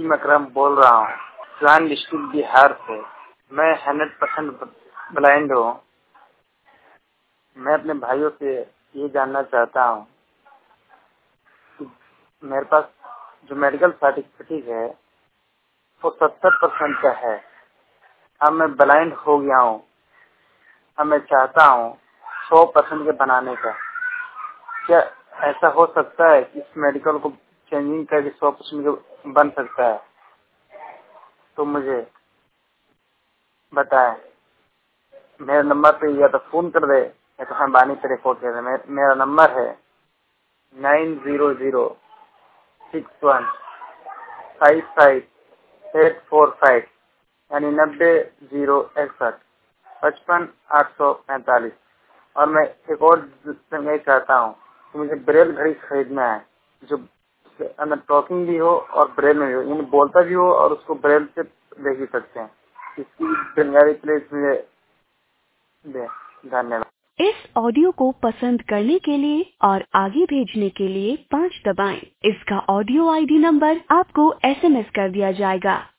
नसीम अकरम बोल रहा हूँ, सिवान डिस्ट्रिक्ट बिहार से। मैं 100% ब्लाइंड हूँ। मैं अपने भाइयों से ये जानना चाहता हूँ कि मेरे पास जो मेडिकल सर्टिफिकेट है वो 70% का है। अब मैं ब्लाइंड हो गया हूँ। अब मैं चाहता हूँ 100% के बनाने का। क्या ऐसा हो सकता है कि इस मेडिकल को चेंजिंग करके 100% के बन सकता है? तो मुझे बताएं। मेरे नंबर पे या तो फोन कर दे या तो हम बानी पे रिपोर्ट कर दे। मेरा नंबर है 9006155845 यानी 9061 55 845। और मैं एक और मैं चाहता हूँ कि मुझे ब्रेल घड़ी खरीदना है जो अंदर टॉकिंग भी हो और ब्रेल में भी हो, यानी बोलता भी हो और उसको ब्रेल से देख भी सकते हैं। इसकी जानकारी प्लीज मुझे दे। धन्यवाद। इस ऑडियो को पसंद करने के लिए और आगे भेजने के लिए 5 दबाएं। इसका ऑडियो आईडी नंबर आपको SMS कर दिया जाएगा।